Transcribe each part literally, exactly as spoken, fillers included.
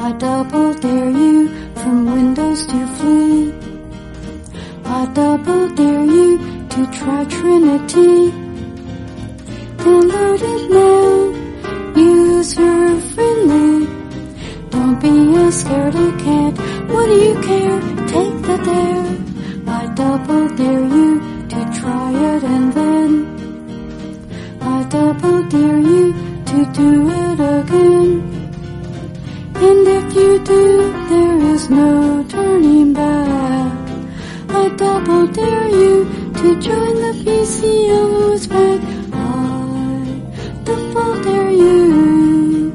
I double dare you from windows to flee. I double dare you to try Trinity. Download it now, user friendly. Don't be a scaredy cat, what do you care? Take the dare. I double dare you to try it and then I double dare you to do it again. And if you do, there is no turning back. I double dare you to join the P C O's pack. I double dare you.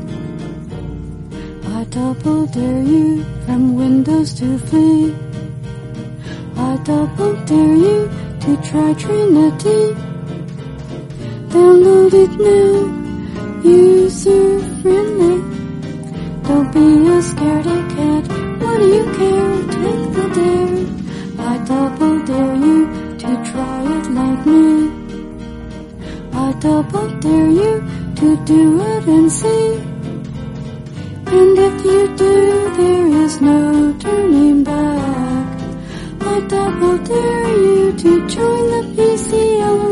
I double dare you from windows to flee. I double dare you to try Trinity. Download it now, user friendly. Don't be a scaredy cat, what do you care? Take the dare. I double dare you to try it like me. I double dare you to do it and see. And if you do, there is no turning back. I double dare you to join the P C O